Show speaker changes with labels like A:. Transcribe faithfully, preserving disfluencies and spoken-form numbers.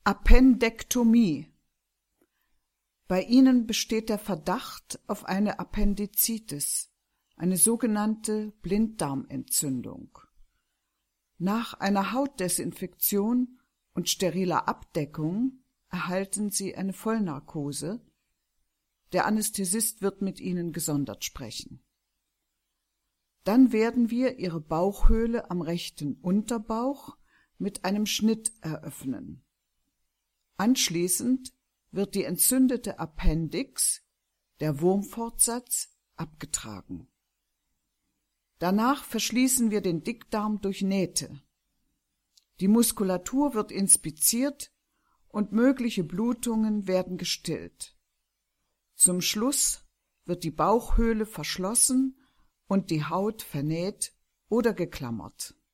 A: Appendektomie. Bei Ihnen besteht der Verdacht auf eine Appendizitis, eine sogenannte Blinddarmentzündung. Nach einer Hautdesinfektion und steriler Abdeckung erhalten Sie eine Vollnarkose. Der Anästhesist wird mit Ihnen gesondert sprechen. Dann werden wir Ihre Bauchhöhle am rechten Unterbauch mit einem Schnitt eröffnen. Anschließend wird die entzündete Appendix, der Wurmfortsatz, abgetragen. Danach verschließen wir den Dickdarm durch Nähte. Die Muskulatur wird inspiziert und mögliche Blutungen werden gestillt. Zum Schluss wird die Bauchhöhle verschlossen und die Haut vernäht oder geklammert.